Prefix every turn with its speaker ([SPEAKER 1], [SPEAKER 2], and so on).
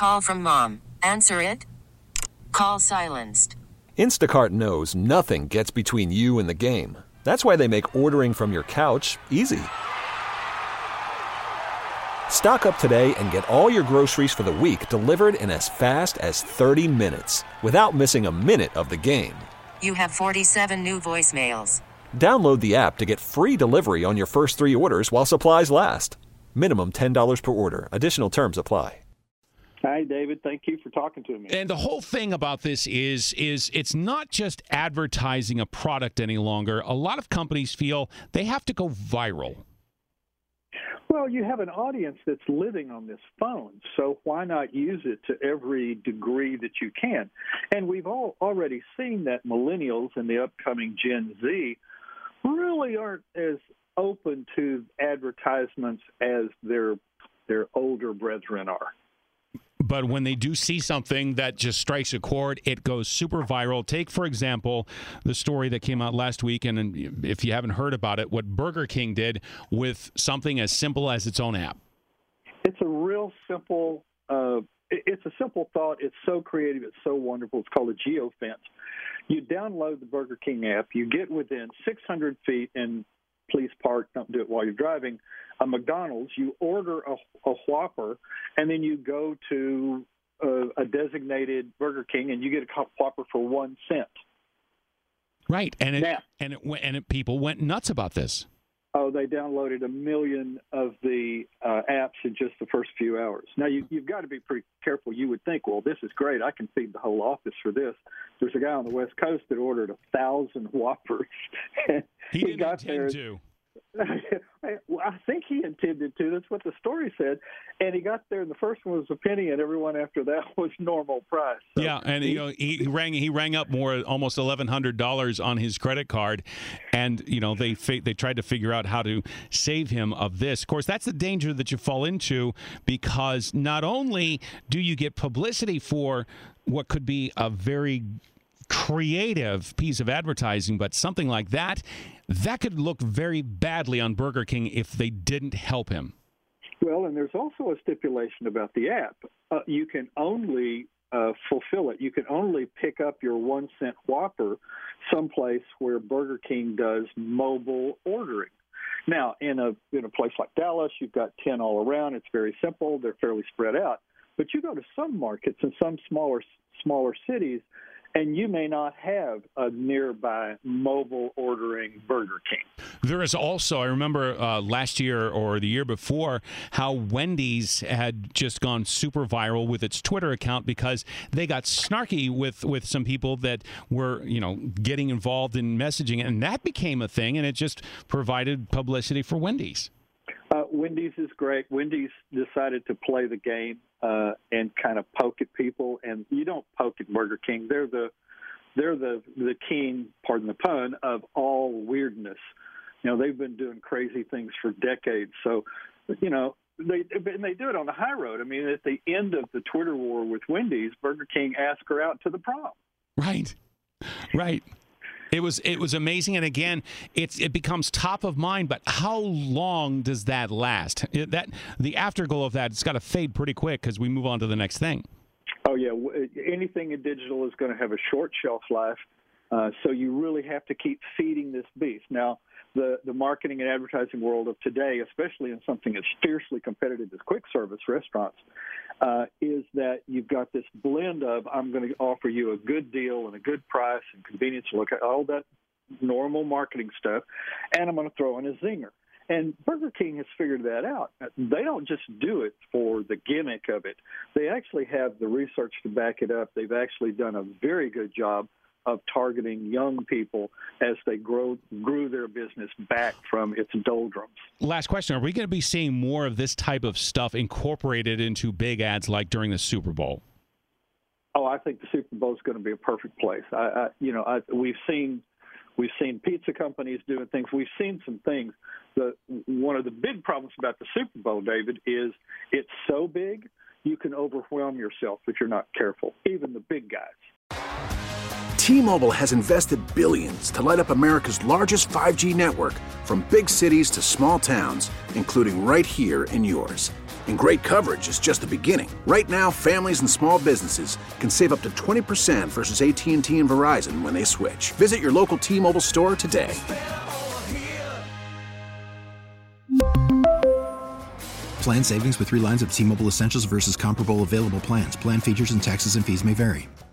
[SPEAKER 1] Call from mom. Answer it. Call silenced.
[SPEAKER 2] Instacart knows nothing gets between you and the game. That's why they make ordering from your couch easy. Stock up today and get all your groceries for the week delivered in as fast as 30 minutes without missing a minute of the game.
[SPEAKER 1] You have 47 new voicemails.
[SPEAKER 2] Download the app to get free delivery on your first 3 orders while supplies last. Minimum $10 per order. Additional terms apply.
[SPEAKER 3] Hi, David. Thank you for talking to me.
[SPEAKER 4] And the whole thing about this is it's not just advertising a product any longer. A lot of companies feel they have to go viral.
[SPEAKER 3] Well, you have an audience that's living on this phone, so why not use it to every degree that you can? And we've all already seen that millennials and the upcoming Gen Z really aren't as open to advertisements as their older brethren are.
[SPEAKER 4] But when they do see something that just strikes a chord, it goes super viral. Take, for example, the story that came out last week, and if you haven't heard about it, what Burger King did with something as simple as its own app.
[SPEAKER 3] It's a real simple it's a simple thought. It's so creative. It's so wonderful. It's called a geofence. You download the Burger King app. You get within 600 feet, and please park, don't do it while you're driving, a McDonald's. You order a Whopper, and then you go to a designated Burger King, and you get a Whopper for 1 cent.
[SPEAKER 4] Right, and people went nuts about this.
[SPEAKER 3] Oh, they downloaded 1 million of the apps in just the first few hours. Now, you've got to be pretty careful. You would think, well, this is great. I can feed the whole office for this. There's a guy on the West Coast that ordered 1,000 Whoppers.
[SPEAKER 4] He didn't
[SPEAKER 3] got
[SPEAKER 4] intend to.
[SPEAKER 3] Well, I think he intended to. That's what the story said. And he got there, and the first one was a penny, and everyone after that was normal price. So
[SPEAKER 4] yeah, and he rang up almost $1,100 on his credit card, and they tried to figure out how to save him of this. Of course, that's the danger that you fall into, because not only do you get publicity for what could be a very creative piece of advertising, but something like that could look very badly on Burger King if they didn't help him.
[SPEAKER 3] Well, and there's also a stipulation about the app. You can only fulfill it. You can only pick up your 1 cent Whopper someplace where Burger King does mobile ordering. Now, in a place like Dallas, you've got 10 all around. It's very simple. They're fairly spread out. But you go to some markets and some smaller cities, and you may not have a nearby mobile ordering Burger King.
[SPEAKER 4] There is also, I remember last year or the year before, how Wendy's had just gone super viral with its Twitter account because they got snarky with some people that were, getting involved in messaging, and that became a thing, and it just provided publicity for Wendy's.
[SPEAKER 3] Wendy's is great. Wendy's decided to play the game and kind of poke at people, and you don't poke at Burger King. They're the king, pardon the pun, of all weirdness. They've been doing crazy things for decades. So, they do it on the high road. I mean, at the end of the Twitter war with Wendy's, Burger King asked her out to the prom.
[SPEAKER 4] Right. It was amazing, and again, it becomes top of mind. But how long does that last? The afterglow of that, it's got to fade pretty quick because we move on to the next thing.
[SPEAKER 3] Oh yeah, anything in digital is going to have a short shelf life, so you really have to keep feeding this beast. Now, the marketing and advertising world of today, especially in something as fiercely competitive as quick service restaurants, is that you've got this blend of, I'm going to offer you a good deal and a good price and convenience, look at all that normal marketing stuff, and I'm going to throw in a zinger. And Burger King has figured that out. They don't just do it for the gimmick of it. They actually have the research to back it up. They've actually done a very good job of targeting young people as they grew their business back from its doldrums.
[SPEAKER 4] Last question. Are we going to be seeing more of this type of stuff incorporated into big ads like during the Super Bowl?
[SPEAKER 3] Oh, I think the Super Bowl is going to be a perfect place. We've seen pizza companies doing things. We've seen some things. One of the big problems about the Super Bowl, David, is it's so big you can overwhelm yourself if you're not careful, even the big guys.
[SPEAKER 5] T-Mobile has invested billions to light up America's largest 5G network, from big cities to small towns, including right here in yours. And great coverage is just the beginning. Right now, families and small businesses can save up to 20% versus AT&T and Verizon when they switch. Visit your local T-Mobile store today.
[SPEAKER 6] Plan savings with 3 lines of T-Mobile Essentials versus comparable available plans. Plan features and taxes and fees may vary.